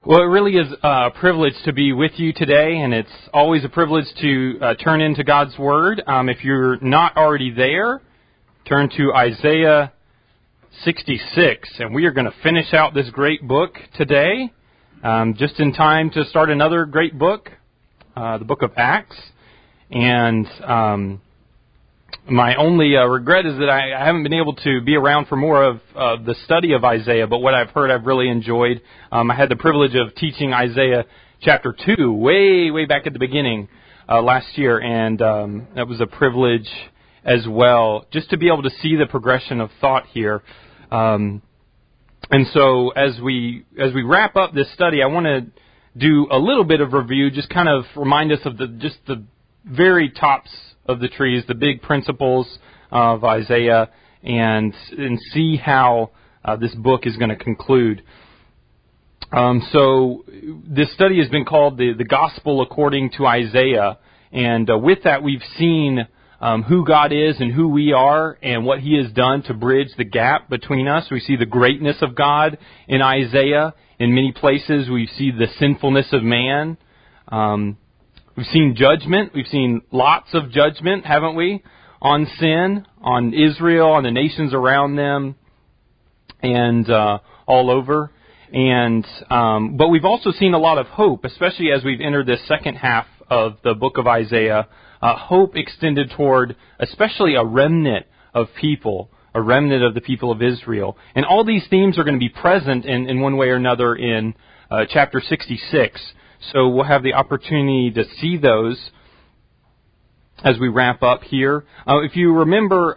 Well, it really is a privilege to be with you today, and it's always a privilege to turn into God's Word. If you're not already there, turn to Isaiah 66, and we are going to finish out this great book today, just in time to start another great book, the book of Acts. And my only regret is that I haven't been able to be around for more of the study of Isaiah, but what I've heard I've really enjoyed. I had the privilege of teaching Isaiah chapter 2 way back at the beginning last year, and that was a privilege as well, just to be able to see the progression of thought here. And so as we wrap up this study, I want to do a little bit of review, just kind of remind us of the very tops of the trees, the big principles of Isaiah, and see how this book is going to conclude. So this study has been called the Gospel According to Isaiah, and with that we've seen who God is and who we are and what He has done to bridge the gap between us. We see the greatness of God in Isaiah. In many places we see the sinfulness of man. We've seen judgment. We've seen lots of judgment, haven't we? On sin, on Israel, on the nations around them, and all over. But we've also seen a lot of hope, especially as we've entered this second half of the book of Isaiah. Hope extended toward especially a remnant of people, a remnant of the people of Israel. And all these themes are going to be present in one way or another in chapter 66. So we'll have the opportunity to see those as we wrap up here. If you remember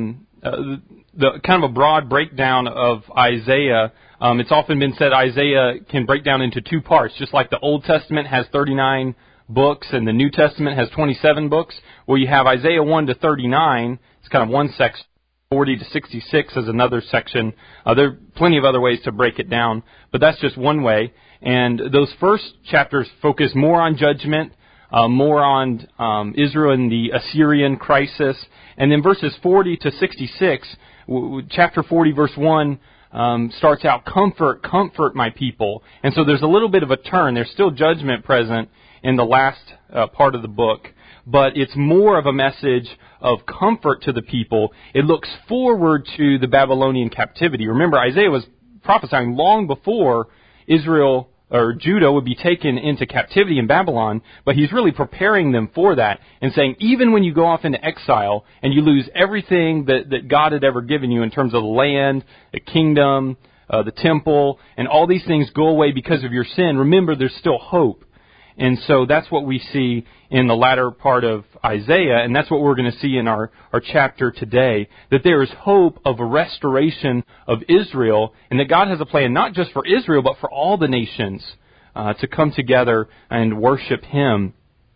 the kind of a broad breakdown of Isaiah, it's often been said Isaiah can break down into two parts, just like the Old Testament has 39 books and the New Testament has 27 books. Well, you have Isaiah 1 to 39, it's kind of one section. 40 to 66 is another section. There are plenty of other ways to break it down, but that's just one way. And those first chapters focus more on judgment, more on Israel and the Assyrian crisis. And then verses 40 to 66, chapter 40, verse 1, starts out, comfort my people. And so there's a little bit of a turn. There's still judgment present in the last part of the book, but it's more of a message of comfort to the people. It looks forward to the Babylonian captivity. Remember, Isaiah was prophesying long before Israel or Judah would be taken into captivity in Babylon, but he's really preparing them for that and saying, even when you go off into exile and you lose everything that God had ever given you in terms of the land, the kingdom, the temple, and all these things go away because of your sin, remember there's still hope. And so that's what we see in the latter part of Isaiah, and that's what we're going to see in our chapter today, that there is hope of a restoration of Israel, and that God has a plan not just for Israel, but for all the nations to come together and worship Him.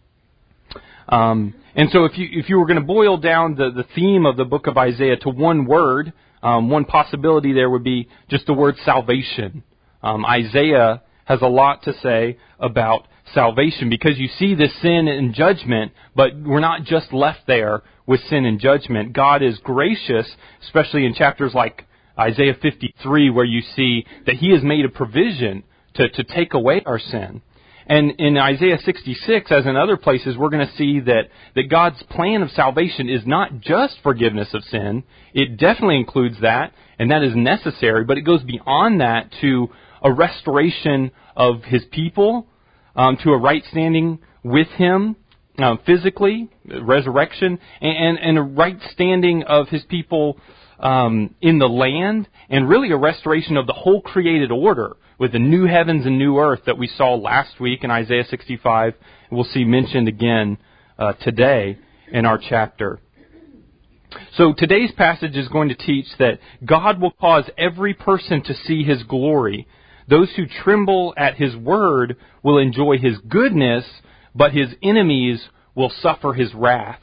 And so if you were going to boil down the theme of the book of Isaiah to one word, one possibility there would be just the word salvation. Isaiah has a lot to say about salvation, because you see this sin and judgment, but we're not just left there with sin and judgment. God is gracious, especially in chapters like Isaiah 53, where you see that He has made a provision to take away our sin. And in Isaiah 66, as in other places, we're going to see that God's plan of salvation is not just forgiveness of sin. It definitely includes that, and that is necessary, but it goes beyond that to a restoration of His people, to a right standing with Him physically, resurrection, and a right standing of His people in the land, and really a restoration of the whole created order with the new heavens and new earth that we saw last week in Isaiah 65. We'll see mentioned again today in our chapter. So today's passage is going to teach that God will cause every person to see His glory. Those who tremble at His word will enjoy His goodness, but His enemies will suffer His wrath.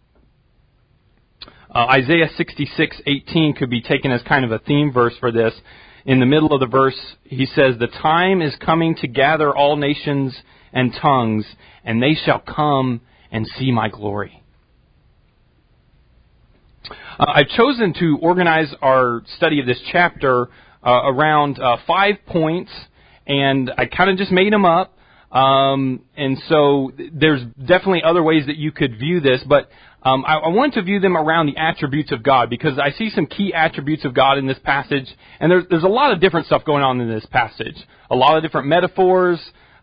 Isaiah 66:18 could be taken as kind of a theme verse for this. In the middle of the verse, he says, "The time is coming to gather all nations and tongues, and they shall come and see my glory." I've chosen to organize our study of this chapter around 5 points and I kind of just made them up. And so there's definitely other ways that you could view this, but I want to view them around the attributes of God, because I see some key attributes of God in this passage, and there's a lot of different stuff going on in this passage. A lot of different metaphors.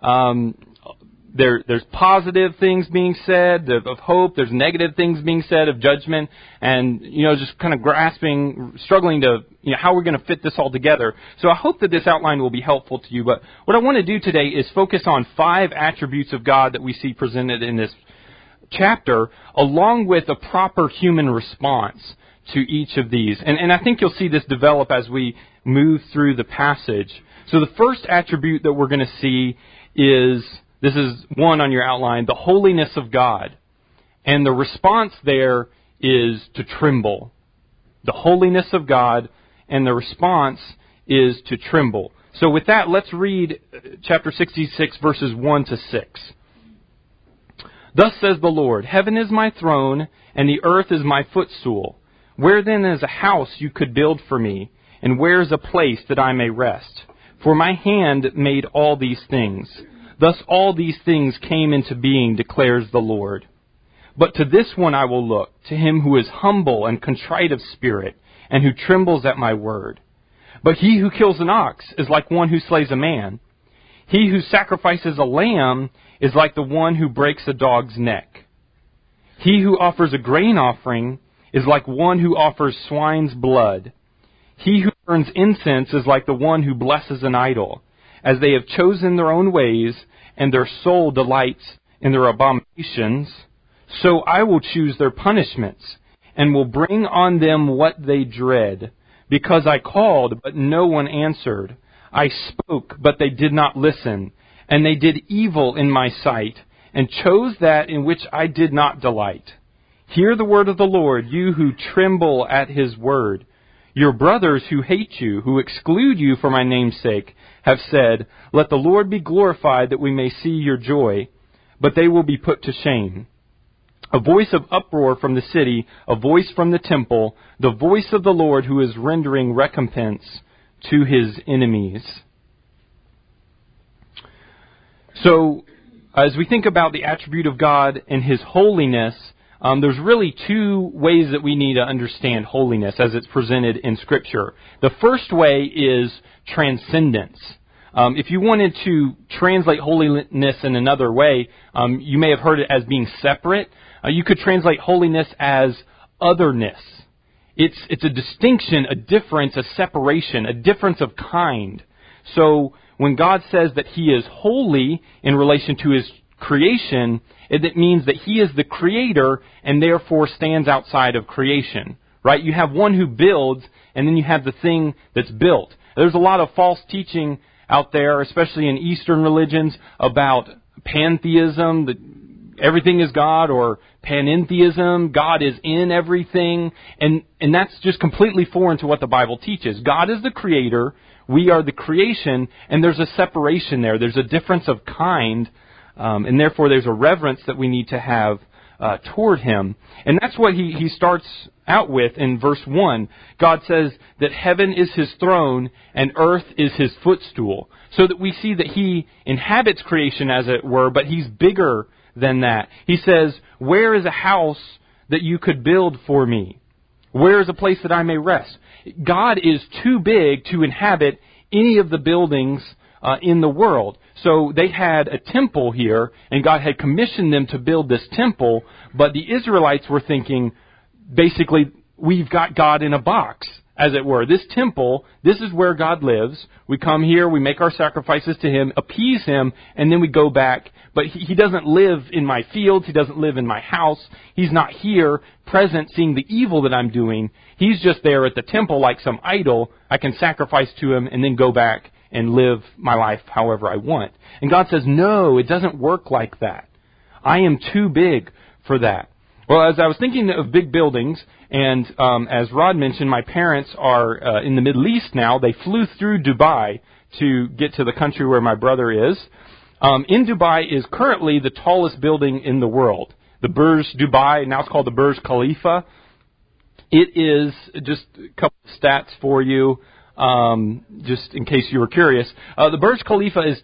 There's positive things being said of hope. There's negative things being said of judgment, and just kind of struggling to how we're going to fit this all together. So I hope that this outline will be helpful to you. But what I want to do today is focus on 5 attributes of God that we see presented in this chapter, along with a proper human response to each of these. And I think you'll see this develop as we move through the passage. So the first attribute that we're going to see is, this is one on your outline, the holiness of God. And the response there is to tremble. The holiness of God, and the response is to tremble. So with that, let's read chapter 66, verses 1 to 6. Thus says the Lord, heaven is my throne, and the earth is my footstool. Where then is a house you could build for me, and where is a place that I may rest? For my hand made all these things. Thus all these things came into being, declares the Lord. But to this one I will look, to him who is humble and contrite of spirit, and who trembles at my word. But he who kills an ox is like one who slays a man. He who sacrifices a lamb is like the one who breaks a dog's neck. He who offers a grain offering is like one who offers swine's blood. He who burns incense is like the one who blesses an idol, as they have chosen their own ways, and their soul delights in their abominations. So I will choose their punishments, and will bring on them what they dread. Because I called, but no one answered. I spoke, but they did not listen. And they did evil in my sight, and chose that in which I did not delight. Hear the word of the Lord, you who tremble at his word. Your brothers who hate you, who exclude you for my name's sake, have said, let the Lord be glorified, that we may see your joy. But they will be put to shame. A voice of uproar from the city, a voice from the temple, the voice of the Lord who is rendering recompense to his enemies. So, as we think about the attribute of God and his holiness, there's really 2 ways that we need to understand holiness as it's presented in Scripture. The first way is transcendence. If you wanted to translate holiness in another way, you may have heard it as being separate. You could translate holiness as otherness. It's a distinction, a difference, a separation, a difference of kind. So when God says that he is holy in relation to his creation, it means that he is the creator and therefore stands outside of creation. Right? You have one who builds, and then you have the thing that's built. There's a lot of false teaching out there, especially in Eastern religions, about pantheism, that everything is God, or panentheism, God is in everything, and that's just completely foreign to what the Bible teaches. God is the creator, we are the creation, and there's a separation there. There's a difference of kind, and therefore there's a reverence that we need to have toward him. And that's what he starts out with in verse 1. God says that heaven is his throne and earth is his footstool. So that we see that he inhabits creation, as it were, but he's bigger than that. He says, where is a house that you could build for me? Where is a place that I may rest? God is too big to inhabit any of the buildings in the world. So they had a temple here, and God had commissioned them to build this temple, but the Israelites were thinking, basically, we've got God in a box, as it were. This temple, this is where God lives. We come here, we make our sacrifices to him, appease him, and then we go back. But he doesn't live in my fields. He doesn't live in my house. He's not here, present, seeing the evil that I'm doing. He's just there at the temple like some idol. I can sacrifice to him and then go back and live my life however I want. And God says, no, it doesn't work like that. I am too big for that. Well, as I was thinking of big buildings, and as Rod mentioned, my parents are in the Middle East now. They flew through Dubai to get to the country where my brother is. In Dubai is currently the tallest building in the world. The Burj Dubai, now it's called the Burj Khalifa. It is, just a couple of stats for you, just in case you were curious. The Burj Khalifa is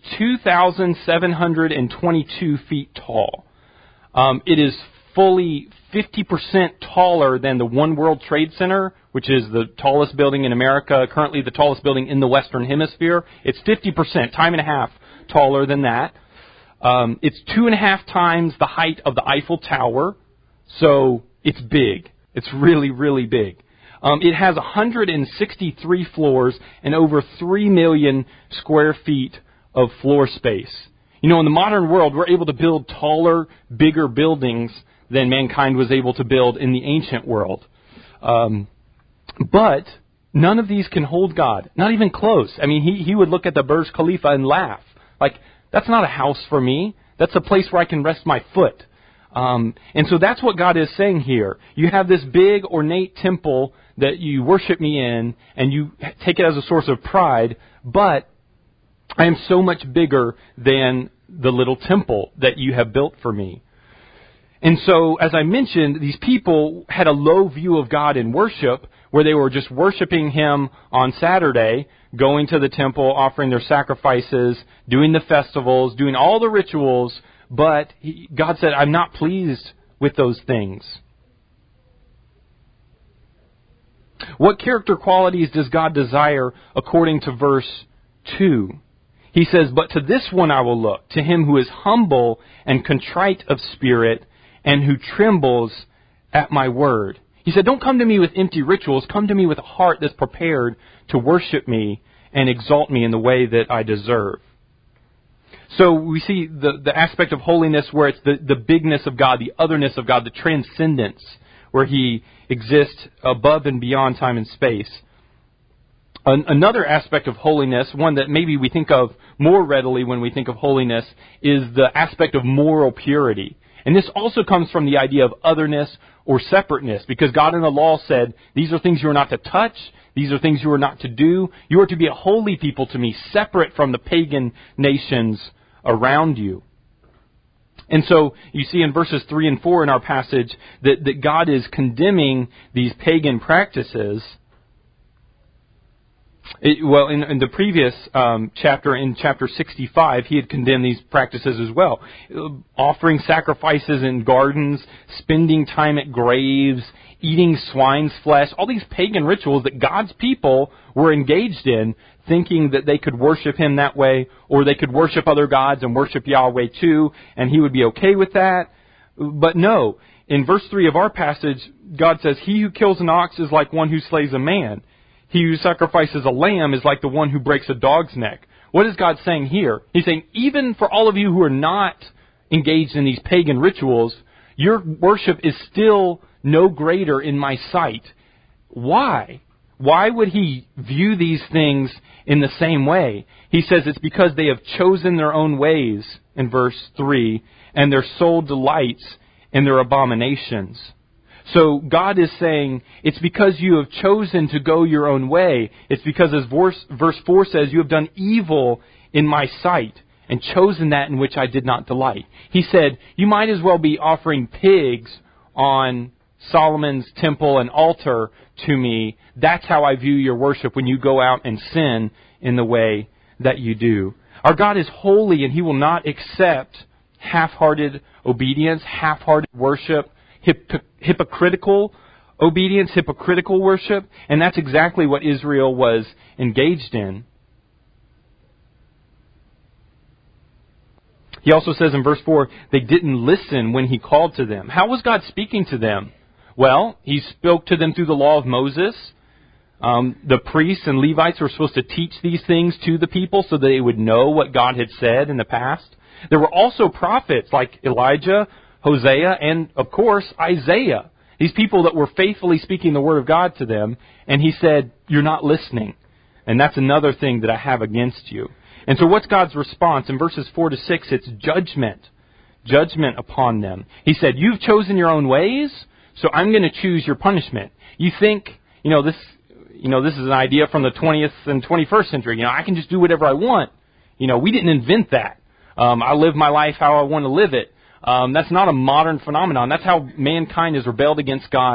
2,722 feet tall. It is fully 50% taller than the One World Trade Center, which is the tallest building in America, currently the tallest building in the Western Hemisphere. It's 50%, time and a half taller than that. It's 2.5 times the height of the Eiffel Tower, so it's big. It's really, really big. It has 163 floors and over 3 million square feet of floor space. You know, in the modern world, we're able to build taller, bigger buildings than mankind was able to build in the ancient world. But none of these can hold God. Not even close. I mean, he would look at the Burj Khalifa and laugh. Like, that's not a house for me. That's a place where I can rest my foot. And so that's what God is saying here. You have this big, ornate temple that you worship me in, and you take it as a source of pride, but I am so much bigger than the little temple that you have built for me. And so, as I mentioned, these people had a low view of God in worship, where they were just worshiping Him on Saturday, going to the temple, offering their sacrifices, doing the festivals, doing all the rituals, but God said, I'm not pleased with those things. What character qualities does God desire according to verse 2? He says, but to this one I will look, to him who is humble and contrite of spirit and who trembles at my word. He said, don't come to me with empty rituals. Come to me with a heart that's prepared to worship me and exalt me in the way that I deserve. So we see the aspect of holiness where it's the bigness of God, the otherness of God, the transcendence, where He exists above and beyond time and space. Another aspect of holiness, one that maybe we think of more readily when we think of holiness, is the aspect of moral purity. And this also comes from the idea of otherness or separateness, because God in the law said, these are things you are not to touch, these are things you are not to do. You are to be a holy people to me, separate from the pagan nations around you. And so you see in verses 3 and 4 in our passage that God is condemning these pagan practices. In the previous chapter, in chapter 65, He had condemned these practices as well. Offering sacrifices in gardens, spending time at graves, eating swine's flesh, all these pagan rituals that God's people were engaged in, thinking that they could worship Him that way, or they could worship other gods and worship Yahweh too, and He would be okay with that. But no, in verse 3 of our passage, God says, he who kills an ox is like one who slays a man. He who sacrifices a lamb is like the one who breaks a dog's neck. What is God saying here? He's saying, even for all of you who are not engaged in these pagan rituals, your worship is still no greater in my sight. Why? Why would He view these things in the same way? He says it's because they have chosen their own ways, in verse 3, and their soul delights in their abominations. So God is saying, it's because you have chosen to go your own way. It's because, as verse 4 says, you have done evil in my sight and chosen that in which I did not delight. He said, you might as well be offering pigs on Solomon's temple and altar to me. That's how I view your worship when you go out and sin in the way that you do. Our God is holy, and He will not accept half-hearted obedience, half-hearted worship, hypocritical obedience, hypocritical worship, and that's exactly what Israel was engaged in. He also says in verse 4, they didn't listen when He called to them. How was God speaking to them? Well, He spoke to them through the law of Moses. The priests and Levites were supposed to teach these things to the people so that they would know what God had said in the past. There were also prophets like Elijah, Hosea, and, of course, Isaiah. These people that were faithfully speaking the Word of God to them. And He said, you're not listening. And that's another thing that I have against you. And so what's God's response? In verses 4 to 6, it's judgment. Judgment upon them. He said, you've chosen your own ways, so I'm going to choose your punishment. You think, this is an idea from the 20th and 21st century. I can just do whatever I want. We didn't invent that. I live my life how I want to live it. That's not a modern phenomenon. That's how mankind has rebelled against God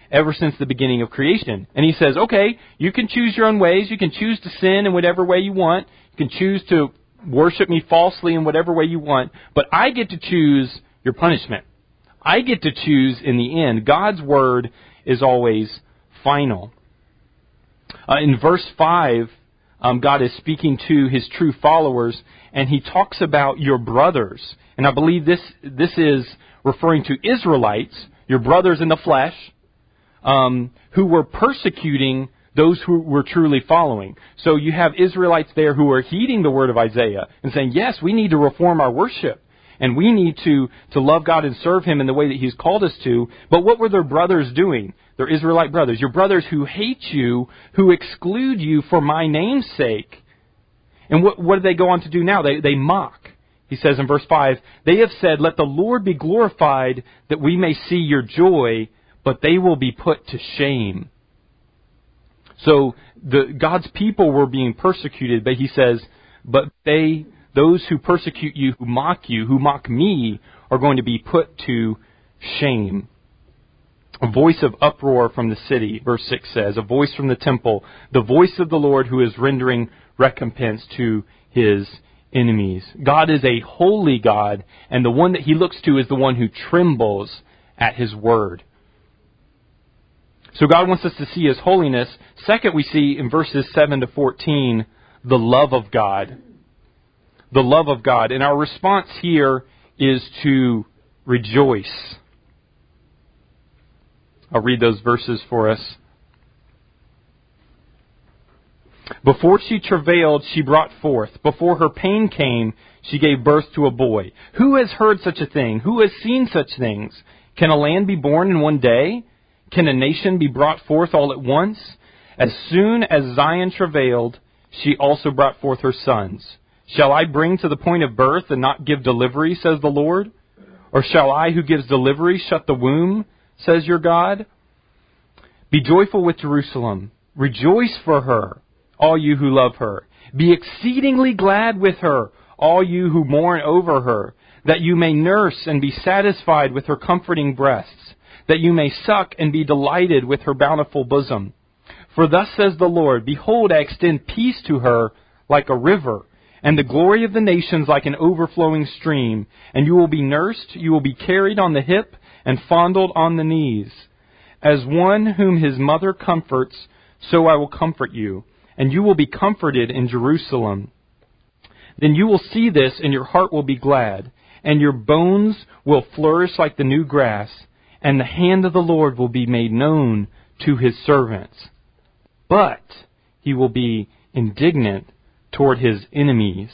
ever since the beginning of creation. And he says, okay, you can choose your own ways. You can choose to sin in whatever way you want. You can choose to worship me falsely in whatever way you want. But I get to choose your punishment. I get to choose in the end. God's word is always final. In verse 5, God is speaking to his true followers, and he talks about your brothers. And I believe this is referring to Israelites, your brothers in the flesh, who were persecuting those who were truly following. So you have Israelites there who are heeding the word of Isaiah and saying, yes, we need to reform our worship. And we need to love God and serve him in the way that he's called us to. But what were their brothers doing? Their Israelite brothers. Your brothers who hate you, who exclude you for my name's sake. And what do they go on to do now? They mock. He says in verse 5, they have said, let the Lord be glorified that we may see your joy, but they will be put to shame. So God's people were being persecuted, but he says, but those who persecute you, who mock me, are going to be put to shame. A voice of uproar from the city, verse 6 says, a voice from the temple, the voice of the Lord who is rendering recompense to his enemies. God is a holy God, and the one that he looks to is the one who trembles at his word. So God wants us to see his holiness. Second, we see in verses 7 to 14, the love of God. The love of God. And our response here is to rejoice. I'll read those verses for us. Before she travailed, she brought forth. Before her pain came, she gave birth to a boy. Who has heard such a thing? Who has seen such things? Can a land be born in one day? Can a nation be brought forth all at once? As soon as Zion travailed, she also brought forth her sons. Shall I bring to the point of birth and not give delivery, says the Lord? Or shall I who gives delivery shut the womb, says your God? Be joyful with Jerusalem. Rejoice for her, all you who love her. Be exceedingly glad with her, all you who mourn over her, that you may nurse and be satisfied with her comforting breasts, that you may suck and be delighted with her bountiful bosom. For thus says the Lord, behold, I extend peace to her like a river, and the glory of the nations like an overflowing stream. And you will be nursed, you will be carried on the hip, and fondled on the knees. As one whom his mother comforts, so I will comfort you, and you will be comforted in Jerusalem. Then you will see this, and your heart will be glad, and your bones will flourish like the new grass, and the hand of the Lord will be made known to his servants. But he will be indignant toward his enemies.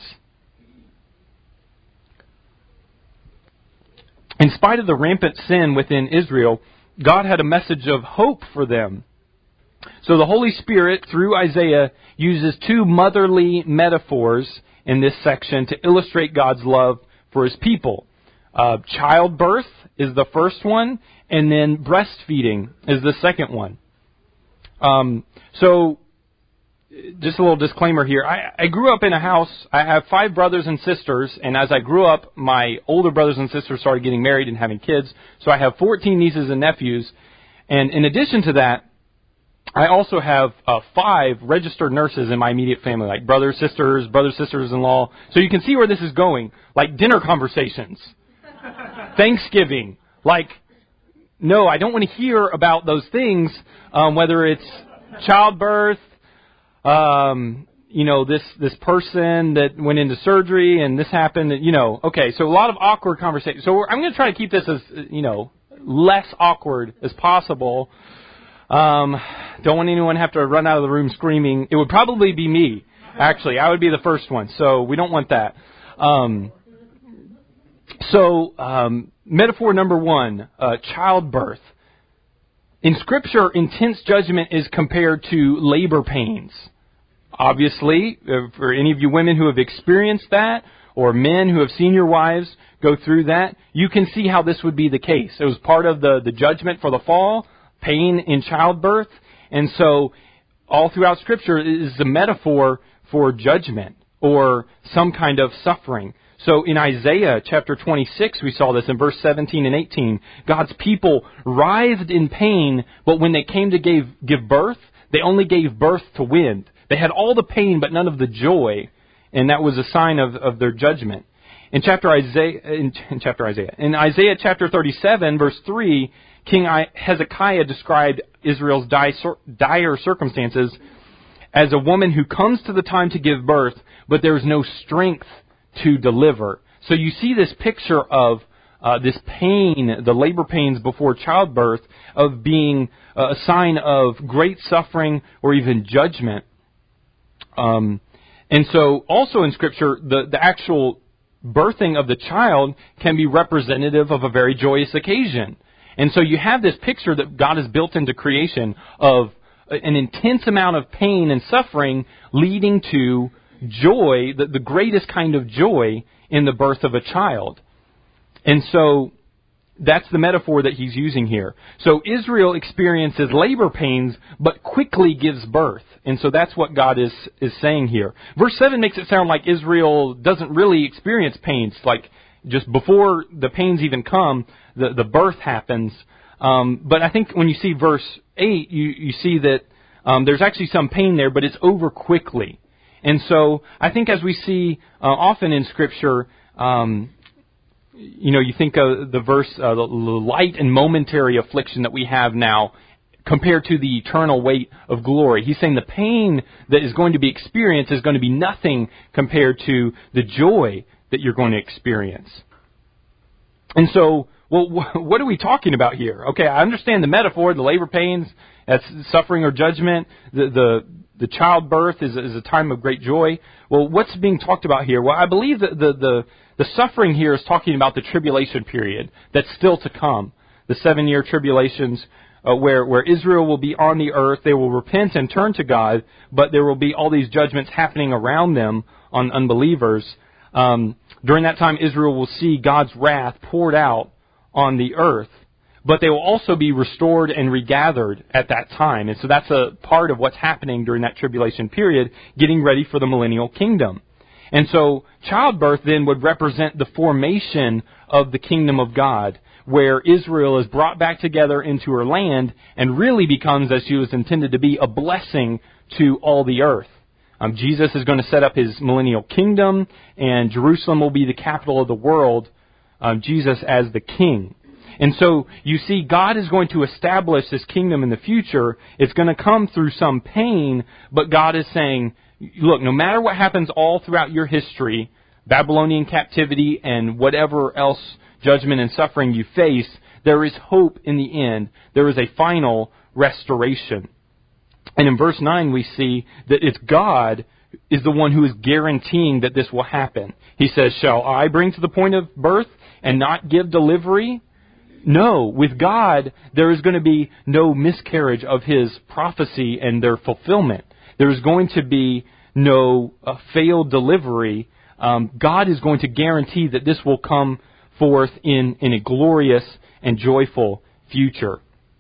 In spite of the rampant sin within Israel, God had a message of hope for them. So the Holy Spirit, through Isaiah, uses two motherly metaphors in this section to illustrate God's love for his people. Childbirth is the first one, and then breastfeeding is the second one. So, just a little disclaimer here. I grew up in a house. I have 5 brothers and sisters, and as I grew up, my older brothers and sisters started getting married and having kids. So I have 14 nieces and nephews. And in addition to that, I also have 5 registered nurses in my immediate family, like brothers, sisters-in-law. So you can see where this is going, like dinner conversations, Thanksgiving. Like, no, I don't want to hear about those things, whether it's childbirth, this person that went into surgery and this happened, okay, so a lot of awkward conversations. So I'm going to try to keep this as, less awkward as possible. Don't want anyone to have to run out of the room screaming. It would probably be me, actually. I would be the first one, so we don't want that. Metaphor number 1, childbirth. In Scripture, intense judgment is compared to labor pains. Obviously, for any of you women who have experienced that, or men who have seen your wives go through that, you can see how this would be the case. It was part of the judgment for the fall, pain in childbirth, and so all throughout Scripture is a metaphor for judgment or some kind of suffering. So in Isaiah chapter 26, we saw this in verse 17 and 18. God's people writhed in pain, but when they came to give birth, they only gave birth to wind. They had all the pain, but none of the joy, and that was a sign of their judgment. In Isaiah chapter 37, verse 3, King Hezekiah described Israel's dire circumstances as a woman who comes to the time to give birth, but there is no strength to deliver. So you see this picture of this pain, the labor pains before childbirth, of being a sign of great suffering or even judgment. And so also in Scripture, the actual birthing of the child can be representative of a very joyous occasion. And so you have this picture that God has built into creation of an intense amount of pain and suffering leading to joy, the greatest kind of joy in the birth of a child. And so that's the metaphor that he's using here. So Israel experiences labor pains, but quickly gives birth. And so that's what God is saying here. Verse 7 makes it sound like Israel doesn't really experience pains. Like just before the pains even come, the birth happens. But I think when you see verse 8, you see that there's actually some pain there, but it's over quickly. And so I think as we see often in Scripture, you think of the verse, the light and momentary affliction that we have now compared to the eternal weight of glory. He's saying the pain that is going to be experienced is going to be nothing compared to the joy that you're going to experience. And so, well, what are we talking about here? Okay, I understand the metaphor, the labor pains, that's suffering or judgment. The childbirth is a time of great joy. Well, what's being talked about here? Well, I believe that the suffering here is talking about the tribulation period that's still to come. The 7-year tribulations where Israel will be on the earth. They will repent and turn to God, but there will be all these judgments happening around them on unbelievers. During that time, Israel will see God's wrath poured out on the earth. But they will also be restored and regathered at that time. And so that's a part of what's happening during that tribulation period, getting ready for the millennial kingdom. And so childbirth then would represent the formation of the kingdom of God, where Israel is brought back together into her land and really becomes, as she was intended to be, a blessing to all the earth. Jesus is going to set up his millennial kingdom, and Jerusalem will be the capital of the world, Jesus as the king. And so you see God is going to establish this kingdom in the future. It's going to come through some pain, but God is saying, look, no matter what happens all throughout your history, Babylonian captivity and whatever else judgment and suffering you face, there is hope in the end. There is a final restoration. And in verse 9 we see that it's God is the one who is guaranteeing that this will happen. He says, shall I bring to the point of birth and not give delivery? No, with God, there is going to be no miscarriage of His prophecy and their fulfillment. There is going to be no failed delivery. God is going to guarantee that this will come forth in a glorious and joyful future.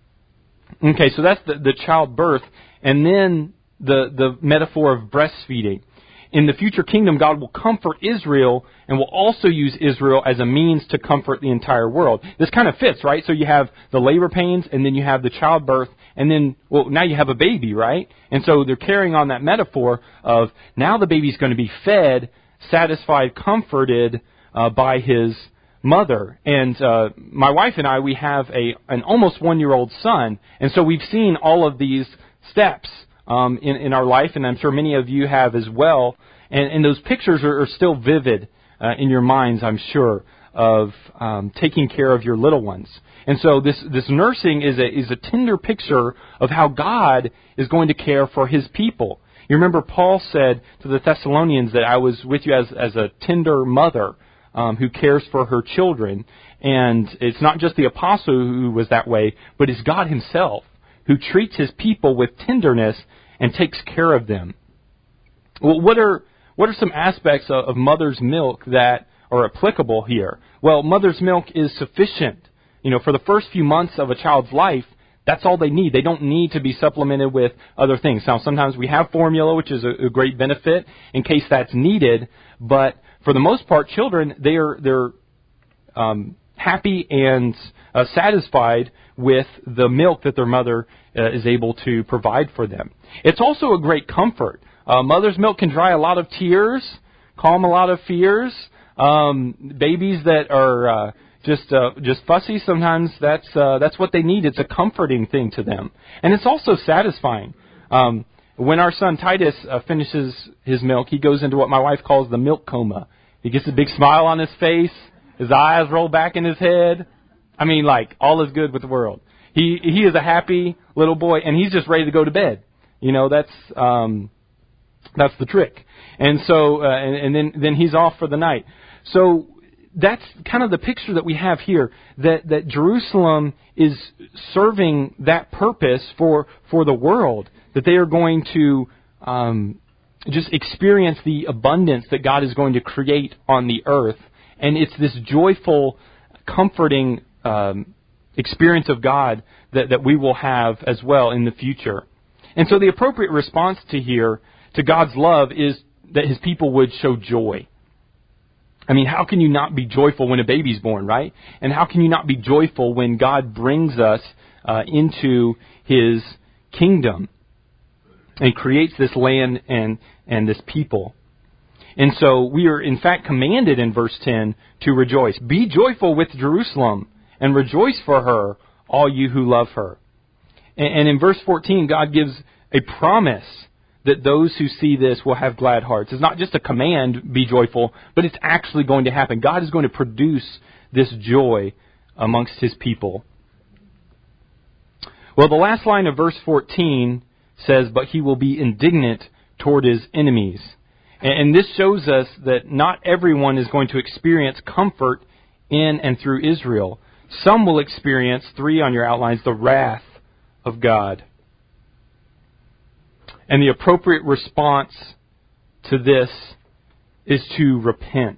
Okay, so that's the childbirth. And then the metaphor of breastfeeding. In the future kingdom, God will comfort Israel and will also use Israel as a means to comfort the entire world. This kind of fits, right? So you have the labor pains, and then you have the childbirth, and then, well, now you have a baby, right? And so they're carrying on that metaphor of now the baby's going to be fed, satisfied, comforted by his mother. And my wife and I, we have an almost 1-year-old son, and so we've seen all of these steps in our life, and I'm sure many of you have as well. And those pictures are still vivid in your minds, I'm sure, of taking care of your little ones. And so this nursing is a tender picture of how God is going to care for His people. You remember Paul said to the Thessalonians that I was with you as a tender mother who cares for her children. And it's not just the apostle who was that way, but it's God Himself who treats His people with tenderness and takes care of them. Well, what are some aspects of mother's milk that are applicable here? Well, mother's milk is sufficient. For the first few months of a child's life, that's all they need. They don't need to be supplemented with other things. Now, sometimes we have formula, which is a great benefit in case that's needed, but for the most part, children, they're happy and satisfied with the milk that their mother is able to provide for them. It's also a great comfort. Mother's milk can dry a lot of tears, calm a lot of fears. Babies that are just fussy, sometimes that's what they need. It's a comforting thing to them, and it's also satisfying. When our son Titus finishes his milk, he goes into what my wife calls the milk coma. He gets a big smile on his face. His eyes roll back in his head. I mean, like, all is good with the world. He is a happy little boy, and he's just ready to go to bed. You know, that's the trick. And so, and then he's off for the night. So that's kind of the picture that we have here, that Jerusalem is serving that purpose for the world, that they are going to just experience the abundance that God is going to create on the earth. And it's this joyful, comforting experience of God that we will have as well in the future. And so the appropriate response to God's love is that His people would show joy. I mean, how can you not be joyful when a baby's born, right? And how can you not be joyful when God brings us into His kingdom and creates this land and this people? And so we are, in fact, commanded in verse 10 to rejoice. Be joyful with Jerusalem and rejoice for her, all you who love her. And in verse 14, God gives a promise that those who see this will have glad hearts. It's not just a command, be joyful, but it's actually going to happen. God is going to produce this joy amongst His people. Well, the last line of verse 14 says, but He will be indignant toward His enemies. And this shows us that not everyone is going to experience comfort in and through Israel. Some will experience, 3 on your outlines, the wrath of God. And the appropriate response to this is to repent.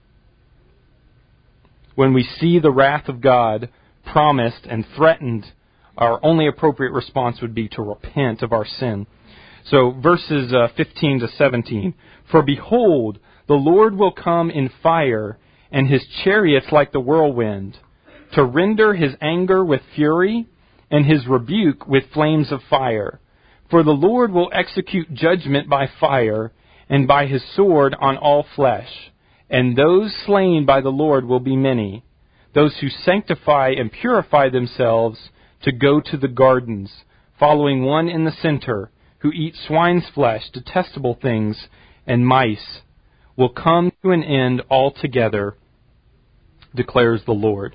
When we see the wrath of God promised and threatened, our only appropriate response would be to repent of our sin. So verses 15 to 17. For behold, the Lord will come in fire, and His chariots like the whirlwind, to render His anger with fury, and His rebuke with flames of fire. For the Lord will execute judgment by fire, and by His sword on all flesh. And those slain by the Lord will be many, those who sanctify and purify themselves to go to the gardens, following one in the center, who eat swine's flesh, detestable things, and mice, will come to an end altogether, declares the Lord.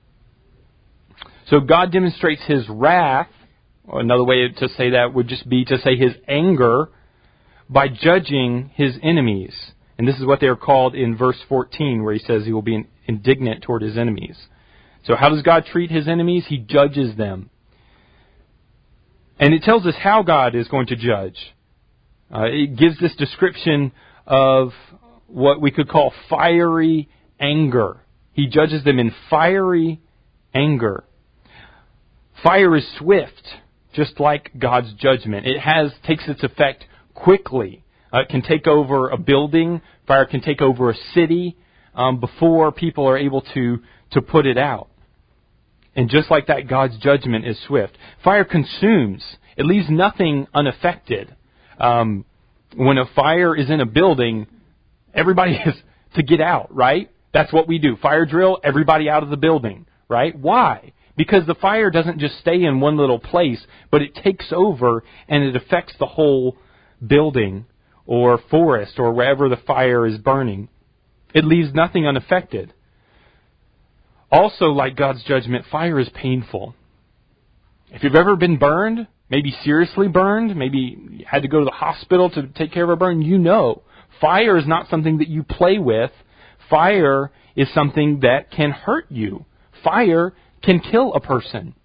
So God demonstrates His wrath, or another way to say that would just be to say His anger, by judging His enemies. And this is what they are called in verse 14, where He says He will be indignant toward His enemies. So how does God treat His enemies? He judges them. And it tells us how God is going to judge. It gives this description of what we could call fiery anger. He judges them in fiery anger. Fire is swift, just like God's judgment. It takes its effect quickly. It can take over a building. Fire can take over a city before people are able to put it out. And just like that, God's judgment is swift. Fire consumes. It leaves nothing unaffected. When a fire is in a building, everybody is to get out, right? That's what we do. Fire drill, everybody out of the building, right? Why? Because the fire doesn't just stay in one little place, but it takes over and it affects the whole building or forest or wherever the fire is burning. It leaves nothing unaffected. Also, like God's judgment, fire is painful. If you've ever been burned, maybe seriously burned, maybe you had to go to the hospital to take care of a burn, you know, fire is not something that you play with. Fire is something that can hurt you. Fire can kill a person.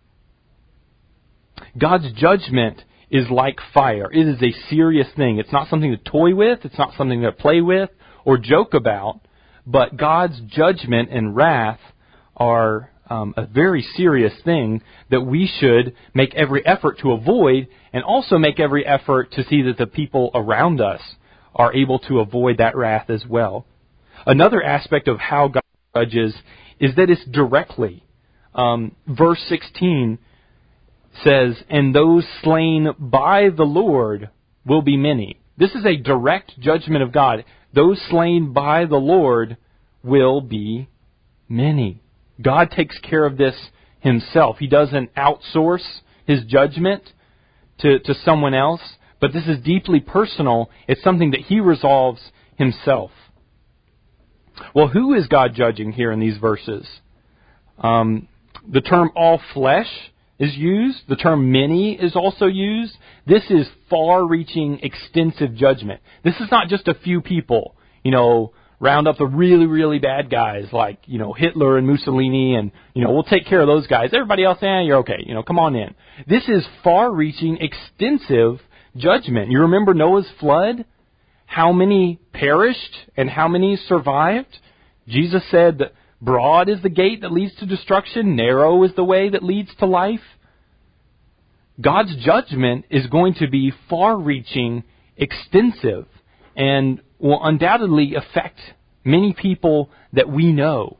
God's judgment is like fire. It is a serious thing. It's not something to toy with. It's not something to play with or joke about. But God's judgment and wrath are a very serious thing that we should make every effort to avoid, and also make every effort to see that the people around us are able to avoid that wrath as well. Another aspect of how God judges is that it's directly. Verse 16 says, "And those slain by the Lord will be many." This is a direct judgment of God. Those slain by the Lord will be many. God takes care of this himself. He doesn't outsource his judgment to someone else, but this is deeply personal. It's something that he resolves himself. Well, who is God judging here in these verses? The term all flesh is used. The term many is also used. This is far-reaching, extensive judgment. This is not just a few people, round up the really, really bad guys like, Hitler and Mussolini and, we'll take care of those guys. Everybody else, you're okay. Come on in. This is far-reaching, extensive judgment. You remember Noah's flood? How many perished and how many survived? Jesus said that broad is the gate that leads to destruction, narrow is the way that leads to life. God's judgment is going to be far-reaching, extensive, and will undoubtedly affect many people that we know.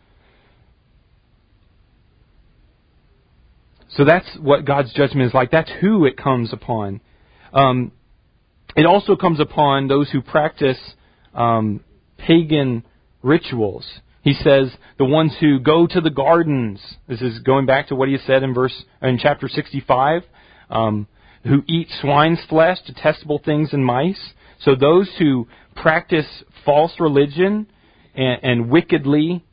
So that's what God's judgment is like. That's who it comes upon. It also comes upon those who practice pagan rituals. He says the ones who go to the gardens. This is going back to what he said in chapter 65. Who eat swine's flesh, detestable things, and mice. So those who practice false religion and wickedly,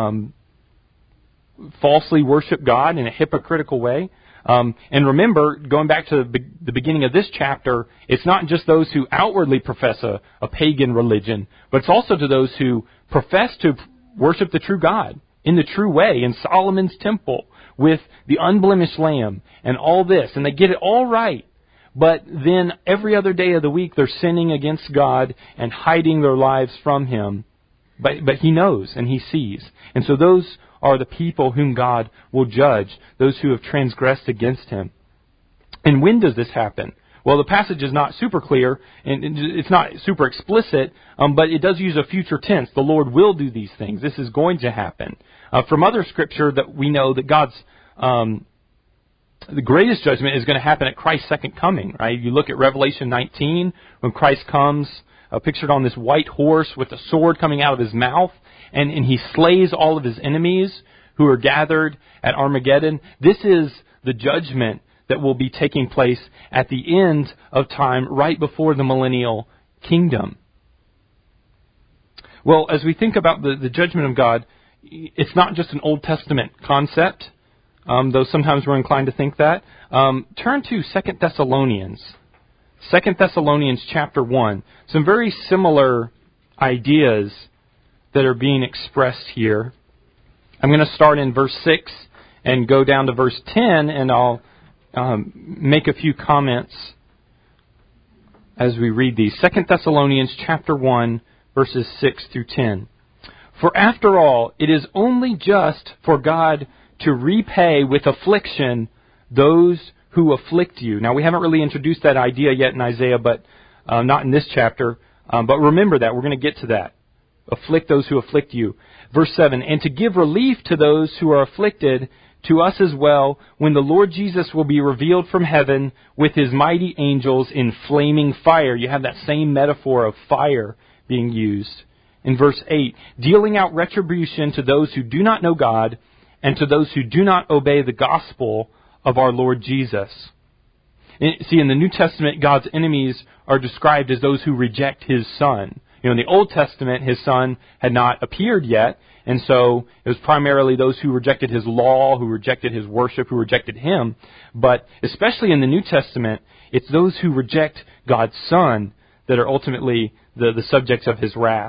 falsely worship God in a hypocritical way. And remember, going back to the beginning of this chapter, it's not just those who outwardly profess a pagan religion, but it's also to those who profess to worship the true God in the true way, in Solomon's temple, with the unblemished lamb and all this. And they get it all right. But then every other day of the week, they're sinning against God and hiding their lives from Him. But He knows and He sees. And so those are the people whom God will judge, those who have transgressed against Him. And when does this happen? Well, the passage is not super clear, and it's not super explicit, but it does use a future tense. The Lord will do these things. This is going to happen. From other scripture that we know that God's the greatest judgment is going to happen at Christ's second coming, right? You look at Revelation 19, when Christ comes, pictured on this white horse with a sword coming out of His mouth, and He slays all of His enemies who are gathered at Armageddon. This is the judgment that will be taking place at the end of time, right before the millennial kingdom. Well, as we think about the judgment of God, it's not just an Old Testament concept, though sometimes we're inclined to think that. Turn to 2 Thessalonians. 2 Thessalonians chapter 1. Some very similar ideas that are being expressed here. I'm going to start in verse 6 and go down to verse 10, and I'll make a few comments as we read these. 2 Thessalonians chapter 1, verses 6 through 10. For after all, it is only just for God to repay with affliction those who afflict you. Now, we haven't really introduced that idea yet in Isaiah, but not in this chapter. But remember that. We're going to get to that. Afflict those who afflict you. Verse 7, and to give relief to those who are afflicted, to us as well, when the Lord Jesus will be revealed from heaven with His mighty angels in flaming fire. You have that same metaphor of fire being used. In verse 8, dealing out retribution to those who do not know God and to those who do not obey the gospel of our Lord Jesus. See, in the New Testament, God's enemies are described as those who reject His Son. In the Old Testament, His Son had not appeared yet, and so it was primarily those who rejected His law, who rejected His worship, who rejected Him. But especially in the New Testament, it's those who reject God's Son that are ultimately the subjects of His wrath.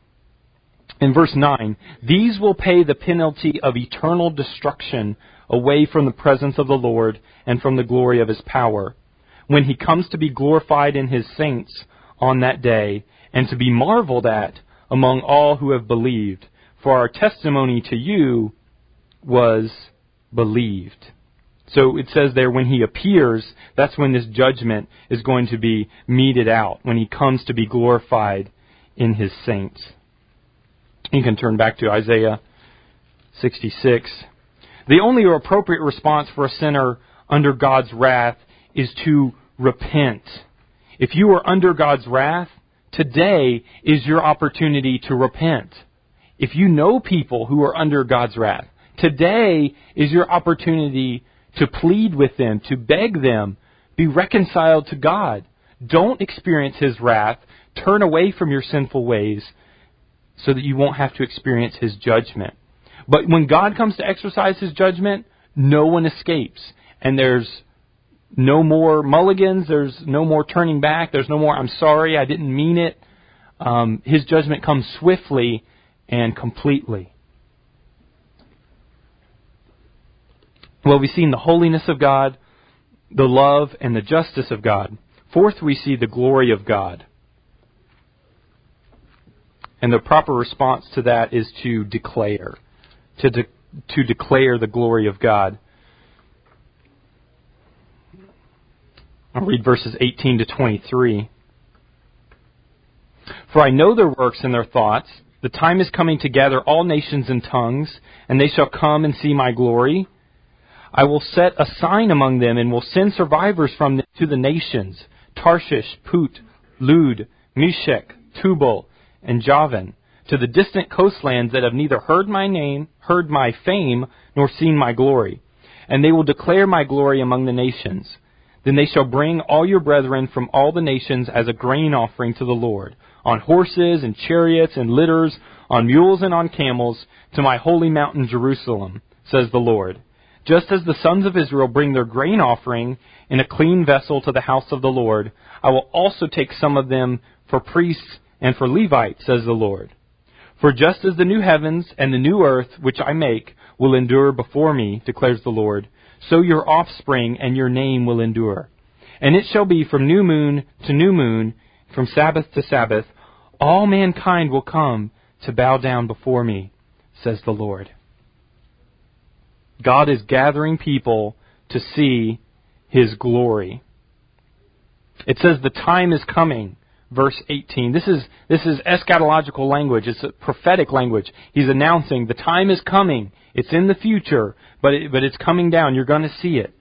In verse 9, these will pay the penalty of eternal destruction away from the presence of the Lord and from the glory of His power, when He comes to be glorified in His saints on that day, and to be marveled at among all who have believed. For our testimony to you was believed. So it says there, when He appears, that's when this judgment is going to be meted out, when He comes to be glorified in His saints. You can turn back to Isaiah 66. The only appropriate response for a sinner under God's wrath is to repent. If you are under God's wrath, today is your opportunity to repent. If you know people who are under God's wrath, today is your opportunity to plead with them, to beg them, be reconciled to God. Don't experience His wrath. Turn away from your sinful ways so that you won't have to experience His judgment. But when God comes to exercise His judgment, no one escapes. And there's no more mulligans. There's no more turning back. There's no more, I'm sorry, I didn't mean it. His judgment comes swiftly and completely. Well, we've seen the holiness of God, the love and the justice of God. Fourth, we see the glory of God. And the proper response to that is to declare. To declare the glory of God. I'll read verses 18 to 23. For I know their works and their thoughts. The time is coming to gather all nations and tongues, and they shall come and see my glory. I will set a sign among them, and will send survivors from them to the nations, Tarshish, Put, Lud, Meshech, Tubal, and Javan, to the distant coastlands that have neither heard my name, heard my fame, nor seen my glory. And they will declare my glory among the nations. Then they shall bring all your brethren from all the nations as a grain offering to the Lord, on horses and chariots and litters, on mules and on camels, to my holy mountain Jerusalem, says the Lord. Just as the sons of Israel bring their grain offering in a clean vessel to the house of the Lord, I will also take some of them for priests and for Levites, says the Lord. For just as the new heavens and the new earth which I make will endure before me, declares the Lord, so your offspring and your name will endure. And it shall be from new moon to new moon, from Sabbath to Sabbath, all mankind will come to bow down before me, says the Lord. God is gathering people to see His glory. It says the time is coming. Verse 18. This is eschatological language. It's a prophetic language. He's announcing the time is coming. It's in the future, but it's coming down. You're going to see it.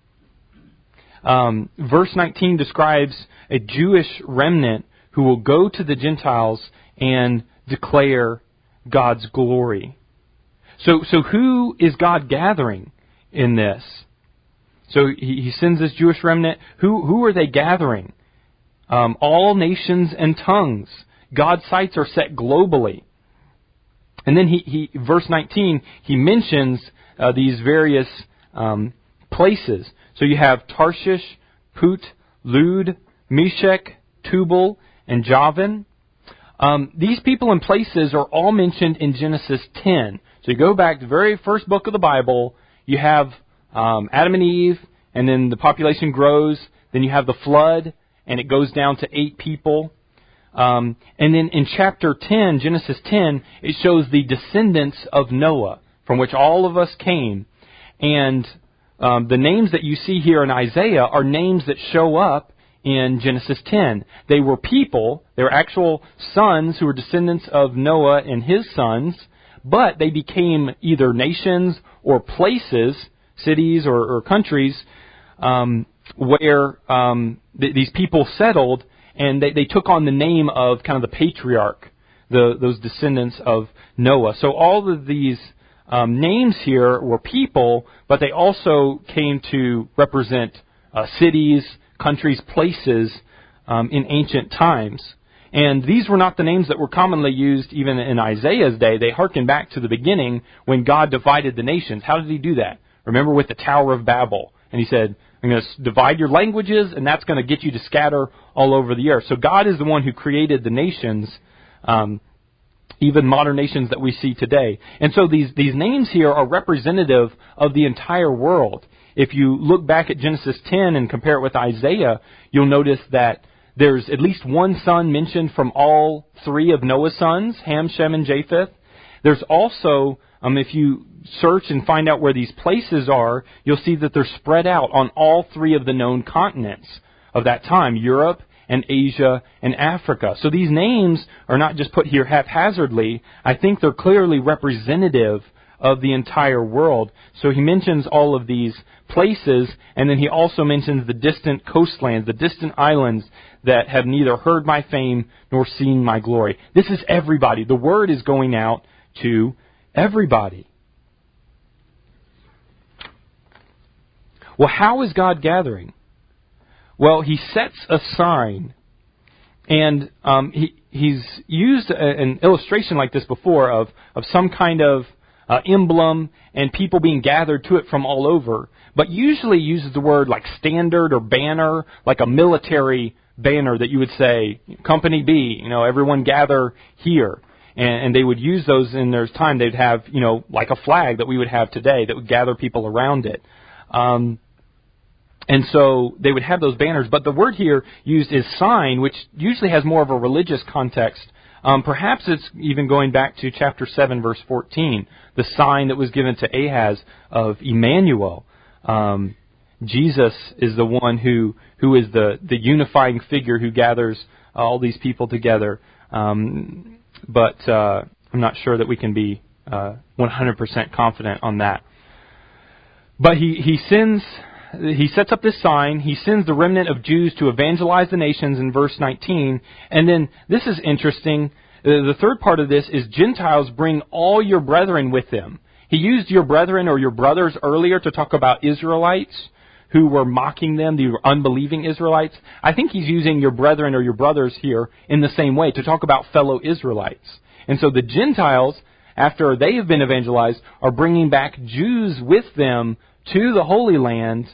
Verse 19 describes a Jewish remnant who will go to the Gentiles and declare God's glory. So who is God gathering in this? So He sends this Jewish remnant. Who are they gathering? All nations and tongues. God's sights are set globally. And then he verse 19, He mentions these various places. So you have Tarshish, Put, Lud, Meshech, Tubal, and Javan. These people and places are all mentioned in Genesis 10. So you go back to the very first book of the Bible, you have Adam and Eve, and then the population grows, then you have the flood, and it goes down to 8 people. And then in chapter 10, Genesis 10, it shows the descendants of Noah, from which all of us came. And the names that you see here in Isaiah are names that show up in Genesis 10. They were people, they were actual sons who were descendants of Noah and his sons, but they became either nations or places, cities or countries, where these people settled, and they took on the name of kind of the patriarch, those descendants of Noah. So all of these names here were people, but they also came to represent cities, countries, places in ancient times. And these were not the names that were commonly used even in Isaiah's day. They hearken back to the beginning when God divided the nations. How did He do that? Remember with the Tower of Babel. And He said, I'm going to divide your languages, and that's going to get you to scatter all over the earth. So God is the one who created the nations, even modern nations that we see today. And so these names here are representative of the entire world. If you look back at Genesis 10 and compare it with Isaiah, you'll notice that there's at least one son mentioned from all 3 of Noah's sons, Ham, Shem, and Japheth. There's also, if you search and find out where these places are, you'll see that they're spread out on all 3 of the known continents of that time, Europe, and Asia and Africa. So these names are not just put here haphazardly. I think they're clearly representative of the entire world. So he mentions all of these places, and then he also mentions the distant coastlands, the distant islands that have neither heard my fame nor seen my glory. This is everybody. The word is going out to everybody. Well, how is God gathering? Well, he sets a sign, and he's used an illustration like this before of some kind of emblem and people being gathered to it from all over, but usually uses the word like standard or banner, like a military banner that you would say, Company B, everyone gather here. And they would use those in their time. They'd have, like a flag that we would have today that would gather people around it. And so they would have those banners, but the word here used is sign, which usually has more of a religious context. Perhaps it's even going back to chapter 7, verse 14, the sign that was given to Ahaz of Emmanuel. Jesus is the one who is the unifying figure who gathers all these people together. But I'm not sure that we can be 100% confident on that. But he sets up this sign. He sends the remnant of Jews to evangelize the nations in verse 19. And then, this is interesting, the third part of this is Gentiles bring all your brethren with them. He used your brethren or your brothers earlier to talk about Israelites who were mocking them, the unbelieving Israelites. I think he's using your brethren or your brothers here in the same way to talk about fellow Israelites. And so the Gentiles, after they have been evangelized, are bringing back Jews with them to the Holy Land.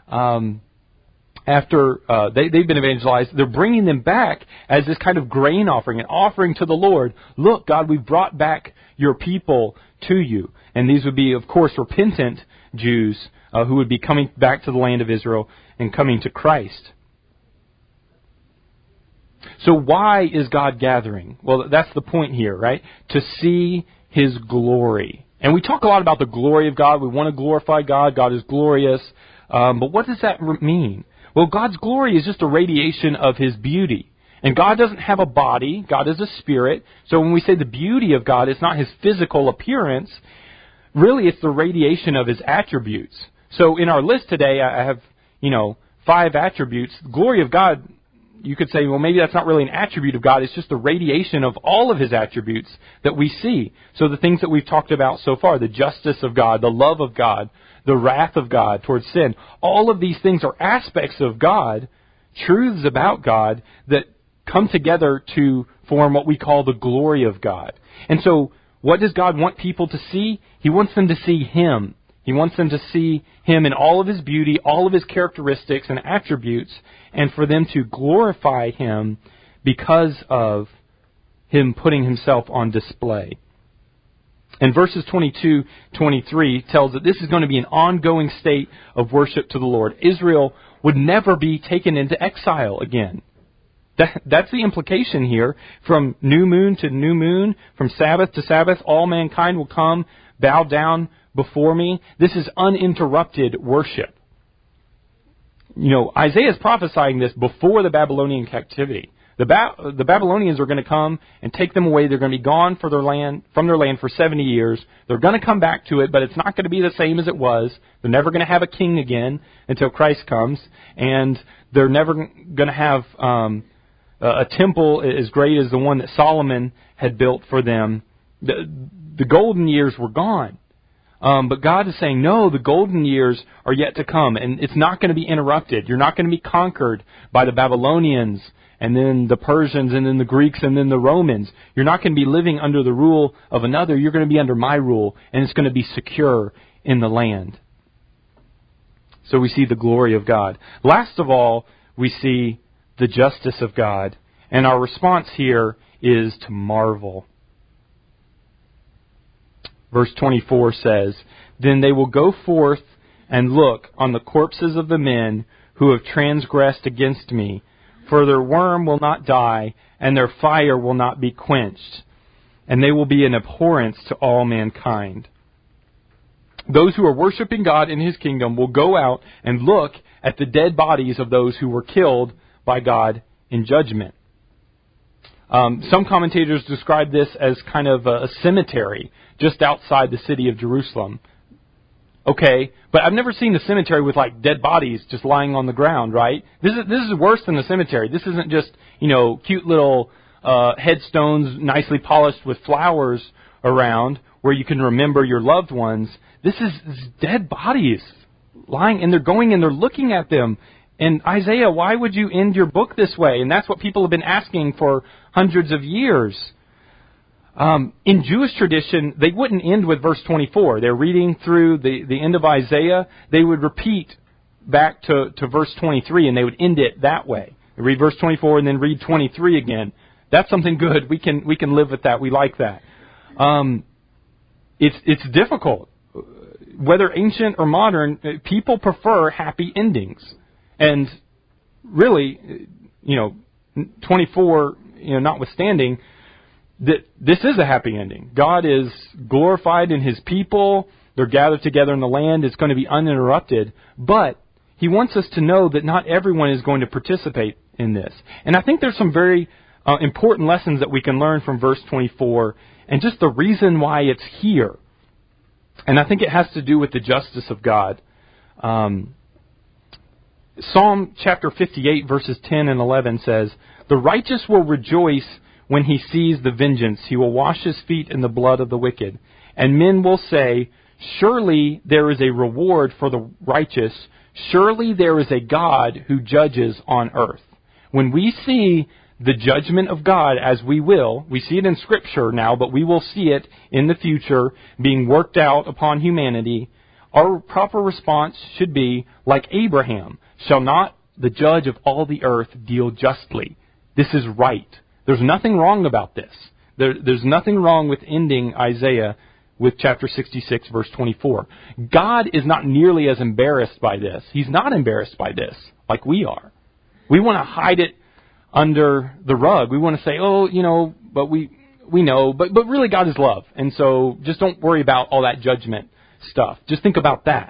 After they've been evangelized, they're bringing them back as this kind of grain offering, an offering to the Lord. Look, God, we've brought back your people to you. And these would be, of course, repentant Jews who would be coming back to the land of Israel and coming to Christ. So why is God gathering? Well, that's the point here, right? To see His glory. And we talk a lot about the glory of God. We want to glorify God. God is glorious. But what does that mean? Well, God's glory is just a radiation of His beauty. And God doesn't have a body. God is a spirit. So when we say the beauty of God, it's not His physical appearance. Really, it's the radiation of His attributes. So in our list today, I have, 5 attributes. The glory of God, you could say, well, maybe that's not really an attribute of God. It's just the radiation of all of His attributes that we see. So the things that we've talked about so far, the justice of God, the love of God, the wrath of God towards sin, all of these things are aspects of God, truths about God that come together to form what we call the glory of God. And so what does God want people to see? He wants them to see Him. He wants them to see Him in all of His beauty, all of His characteristics and attributes, and for them to glorify Him because of Him putting Himself on display. And verses 22-23 tells that this is going to be an ongoing state of worship to the Lord. Israel would never be taken into exile again. That's the implication here. From new moon to new moon, from Sabbath to Sabbath, all mankind will come, bow down before me. This is uninterrupted worship. Isaiah is prophesying this before the Babylonian captivity. The Babylonians are going to come and take them away. They're going to be gone from their land for 70 years. They're going to come back to it, but it's not going to be the same as it was. They're never going to have a king again until Christ comes, and they're never going to have a temple as great as the one that Solomon had built for them. The golden years were gone. But God is saying, no, the golden years are yet to come, and it's not going to be interrupted. You're not going to be conquered by the Babylonians, and then the Persians, and then the Greeks, and then the Romans. You're not going to be living under the rule of another. You're going to be under my rule, and it's going to be secure in the land. So we see the glory of God. Last of all, we see the justice of God, and our response here is to marvel. Verse 24 says, "Then they will go forth and look on the corpses of the men who have transgressed against me, for their worm will not die, and their fire will not be quenched, and they will be an abhorrence to all mankind." Those who are worshiping God in His kingdom will go out and look at the dead bodies of those who were killed by God in judgment. Some commentators describe this as kind of a cemetery just outside the city of Jerusalem. Okay, but I've never seen a cemetery with like dead bodies just lying on the ground, right? This is worse than a cemetery. This isn't just, cute little headstones nicely polished with flowers around where you can remember your loved ones. This is dead bodies lying, and they're going and they're looking at them. And Isaiah, why would you end your book this way? And that's what people have been asking for hundreds of years. In Jewish tradition, they wouldn't end with verse 24. They're reading through the end of Isaiah. They would repeat back to verse 23, and they would end it that way. They read verse 24 and then read 23 again. That's something good. We can live with that. We like that. It's difficult. Whether ancient or modern, people prefer happy endings. And really, 24, notwithstanding, this is a happy ending. God is glorified in His people. They're gathered together in the land. It's going to be uninterrupted. But He wants us to know that not everyone is going to participate in this. And I think there's some very important lessons that we can learn from verse 24 and just the reason why it's here. And I think it has to do with the justice of God. Psalm chapter 58 verses 10 and 11 says, "The righteous will rejoice when he sees the vengeance. He will wash his feet in the blood of the wicked. And men will say, surely there is a reward for the righteous. Surely there is a God who judges on earth." When we see the judgment of God, as we see it in Scripture now, but we will see it in the future being worked out upon humanity, our proper response should be, like Abraham, "Shall not the judge of all the earth deal justly?" This is right. There's nothing wrong about this. There's nothing wrong with ending Isaiah with chapter 66, verse 24. God is not nearly as embarrassed by this. He's not embarrassed by this like we are. We want to hide it under the rug. We want to say, but we know. But really God is love. And so just don't worry about all that judgment stuff. Just think about that.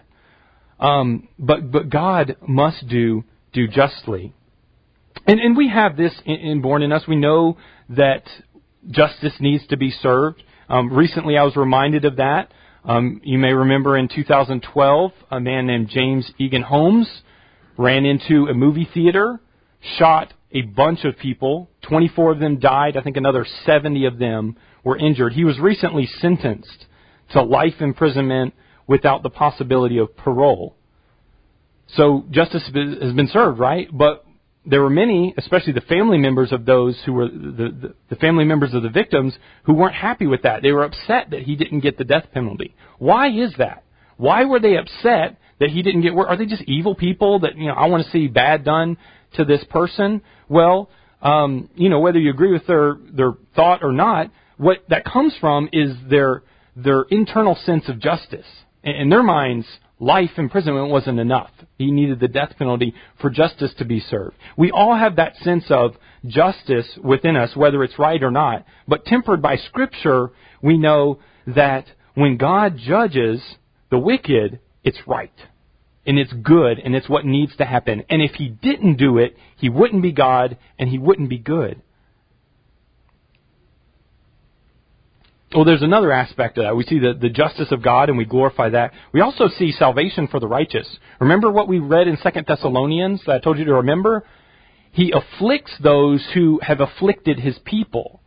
But God must do justly. And we have this inborn in us. We know that justice needs to be served. Recently I was reminded of that. You may remember in 2012, a man named James Egan Holmes ran into a movie theater, shot a bunch of people. 24 of them died. I think another 70 of them were injured. He was recently sentenced to life imprisonment without the possibility of parole. So justice has been served, right? But there were many, especially the family members of those who were the family members of the victims, who weren't happy with that. They were upset that he didn't get the death penalty. Why is that? Why were they upset that he didn't get? Are they just evil people that, I want to see bad done to this person? Well, whether you agree with their thought or not, what that comes from is their internal sense of justice. In their minds, life imprisonment wasn't enough. He needed the death penalty for justice to be served. We all have that sense of justice within us, whether it's right or not. But tempered by Scripture, we know that when God judges the wicked, it's right. And it's good, and it's what needs to happen. And if He didn't do it, He wouldn't be God, and He wouldn't be good. Well, there's another aspect of that. We see the justice of God, and we glorify that. We also see salvation for the righteous. Remember what we read in 2 Thessalonians that I told you to remember? He afflicts those who have afflicted His people.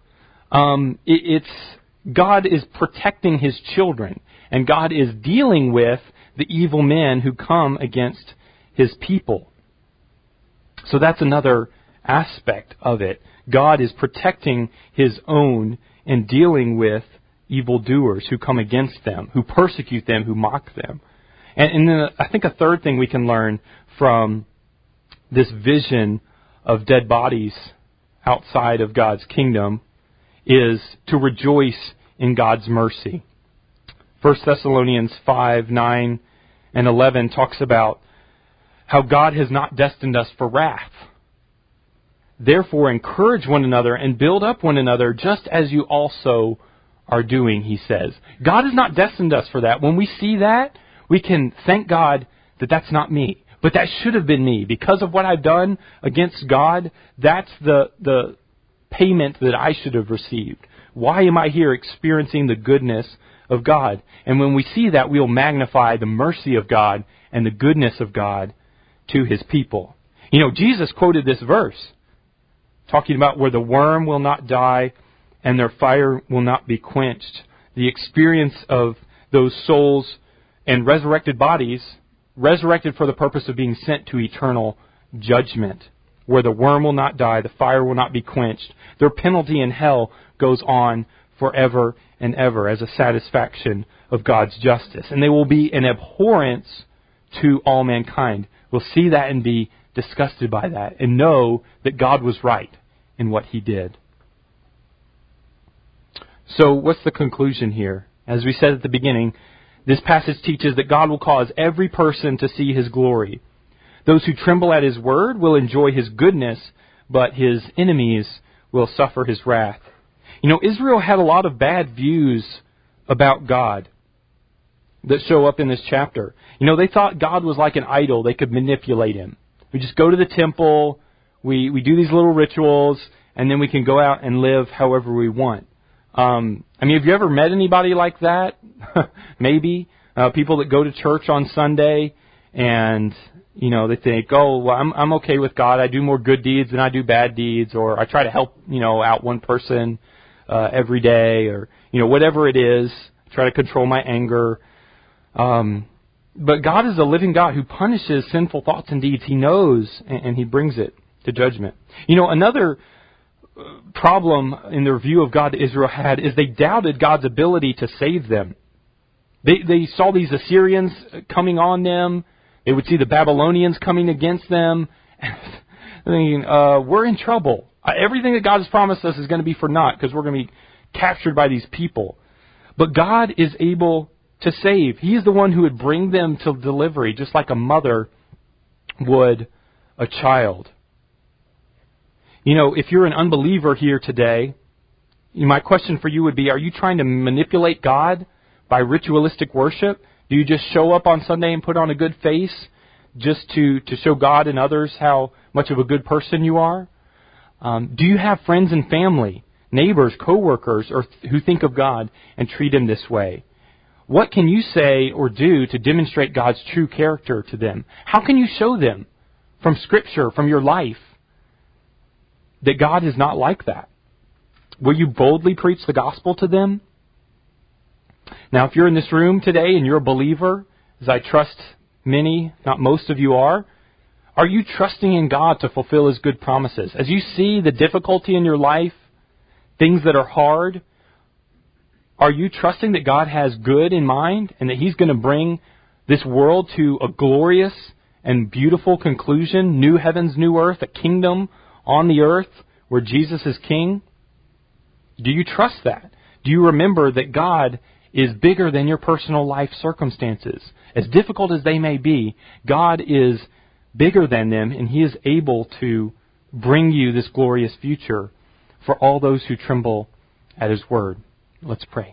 God is protecting His children, and God is dealing with the evil men who come against His people. So that's another aspect of it. God is protecting His own and dealing with evildoers who come against them, who persecute them, who mock them. And then I think a third thing we can learn from this vision of dead bodies outside of God's kingdom is to rejoice in God's mercy. 1 Thessalonians 5, 9, and 11 talks about how God has not destined us for wrath. Therefore, encourage one another and build up one another, just as you also are doing, he says. God has not destined us for that. When we see that, we can thank God that that's not me. But that should have been me. Because of what I've done against God, that's the payment that I should have received. Why am I here experiencing the goodness of God? And when we see that, we'll magnify the mercy of God and the goodness of God to His people. You know, Jesus quoted this verse, talking about where the worm will not die and their fire will not be quenched. The experience of those souls and resurrected bodies, resurrected for the purpose of being sent to eternal judgment, where the worm will not die, the fire will not be quenched. Their penalty in hell goes on forever and ever as a satisfaction of God's justice. And they will be an abhorrence to all mankind. We'll see that and be disgusted by that and know that God was right in what He did. So what's the conclusion here? As we said at the beginning, this passage teaches that God will cause every person to see His glory. Those who tremble at His word will enjoy His goodness, but His enemies will suffer His wrath. You know, Israel had a lot of bad views about God that show up in this chapter. You know, they thought God was like an idol. They could manipulate Him. We just go to the temple, we do these little rituals, and then we can go out and live however we want. I mean, have you ever met anybody like that? Maybe. People that go to church on Sunday and, you know, they think, oh, well, I'm okay with God. I do more good deeds than I do bad deeds, or I try to help, you know, out one person every day, or, you know, whatever it is. Try to control my anger. But God is a living God who punishes sinful thoughts and deeds. He knows, and He brings it to judgment. You know, another problem in their view of God that Israel had is they doubted God's ability to save them. They saw these Assyrians coming on them. They would see the Babylonians coming against them. Thinking, we're in trouble. Everything that God has promised us is going to be for naught because we're going to be captured by these people. But God is able to save. He is the one who would bring them to delivery, just like a mother would a child. You know, if you're an unbeliever here today, my question for you would be, are you trying to manipulate God by ritualistic worship? Do you just show up on Sunday and put on a good face just to show God and others how much of a good person you are? Do you have friends and family, neighbors, co-workers, who think of God and treat Him this way? What can you say or do to demonstrate God's true character to them? How can you show them from Scripture, from your life, that God is not like that? Will you boldly preach the gospel to them? Now, if you're in this room today and you're a believer, as I trust many, not most of you are you trusting in God to fulfill His good promises? As you see the difficulty in your life, things that are hard, are you trusting that God has good in mind and that He's going to bring this world to a glorious and beautiful conclusion, new heavens, new earth, a kingdom on the earth where Jesus is King? Do you trust that? Do you remember that God is bigger than your personal life circumstances? As difficult as they may be, God is bigger than them, and He is able to bring you this glorious future for all those who tremble at His word. Let's pray.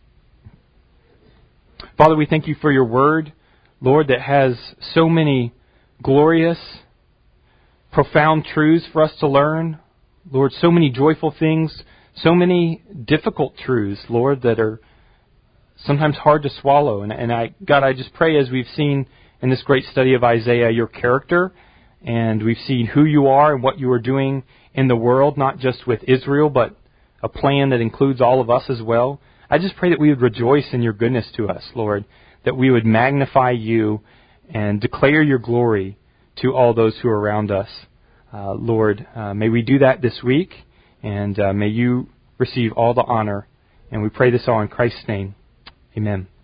Father, we thank You for Your word, Lord, that has so many glorious, profound truths for us to learn. Lord, so many joyful things, so many difficult truths, Lord, that are sometimes hard to swallow. And God, I just pray, as we've seen in this great study of Isaiah, Your character, and we've seen who You are and what You are doing in the world, not just with Israel, but a plan that includes all of us as well. I just pray that we would rejoice in Your goodness to us, Lord, that we would magnify You and declare Your glory to all those who are around us. Lord, may we do that this week, and may You receive all the honor. And we pray this all in Christ's name. Amen.